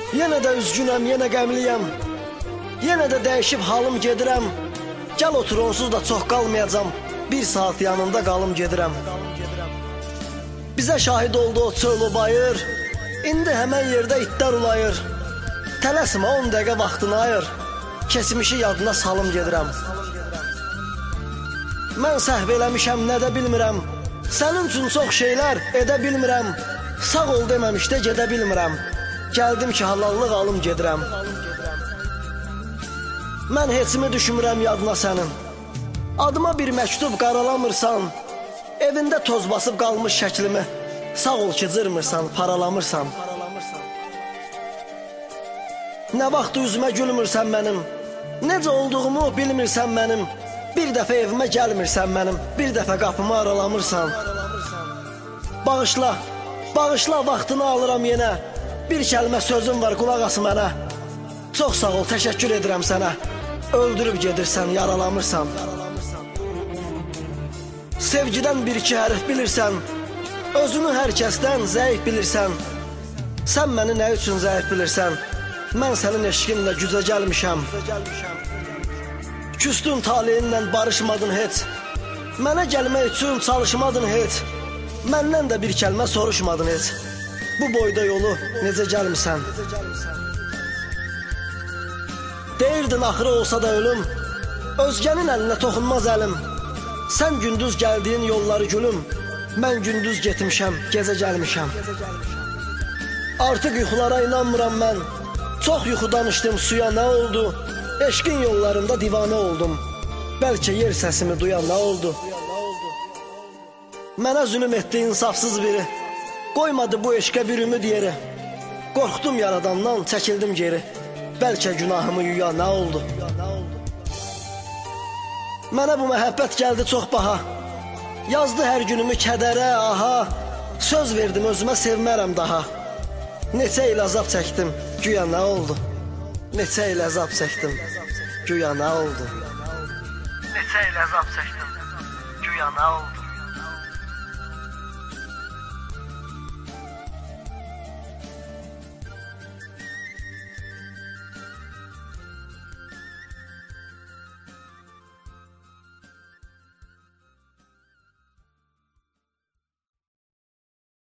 Yenə də üzgünəm, yenə qəmliyəm. Yenə də dəyişib halım gedirəm. Gəl otur, onsuz da çox qalmayacam. Bir saat yanında qalım gedirəm. Bizə şahid oldu o çöl o bayır. İndi həmən yerdə itlər ulayır. Tələsmə, 10 dəqiqə vaxtını ayır. Keçmişi yadına salım gedirəm. Mən səhv eləmişəm, nə də bilmirəm. Sənin üçün çox şeylər edə bilmirəm. Sağ ol deməmişdə gedə bilmirəm. Gəldim ki, halallıq alım gedirəm. Mən heçimi düşmürəm yadına sənin. Adıma bir məktub qaralamırsan. Evində toz basıb qalmış şəklimi. Sağ ol ki, cırmırsan, paralamırsan. Nə vaxt üzümə gülmürsən mənim. Necə olduğumu bilmirsən mənim. Bir dəfə evimə gəlmirsən mənim. Bir dəfə qapımı aralamırsan. Bağışla, bağışla, vaxtını alıram yenə. Bir kəlmə sözüm var, qulaq as mənə. Çox sağ ol, təşəkkür edirəm sənə. Öldürüb gedirsən, yaralamırsan. Sevgidən bir-iki hərf bilirsən. Özünü hər kəsdən zəif bilirsən. Sən məni nə üçün zəif bilirsən? Mən sənin eşqinlə gücə gəlmişəm. Küstün taleyinlə barışmadın heç. Mənə gəlmək üçün çalışmadın heç. Məndən də bir kəlmə soruşmadın heç. Bu boyda yolu necə gəlmirsən? Deyirdin axırı olsa da ölüm. Özgənin əlinə toxunmaz əlim. Sən gündüz gəldiyin yolları gülüm. Mən gündüz getmişəm, gecə gəlmişəm. Artıq yuxulara inanmıram mən. Çox yuxu danışdım, suya nə oldu? Eşqin yollarında divanə oldum. Bəlkə yer səsimi duyan nə oldu? Mənə zülüm etdi insafsız biri. Qoymadı bu eşqə bir ümid yeri. Qorxdum yaradandan, çəkildim geri. Bəlkə günahımı yuya nə oldu? Mənə bu məhəbbət gəldi çox baha. Yazdı hər günümü kədərə, aha. Söz verdim özümə sevmərəm daha. Neçə il azab çəkdim, güya nə oldu? Neçə il əzab çəkdim, güya nə oldu? Neçə il əzab çəkdim, güya nə oldu?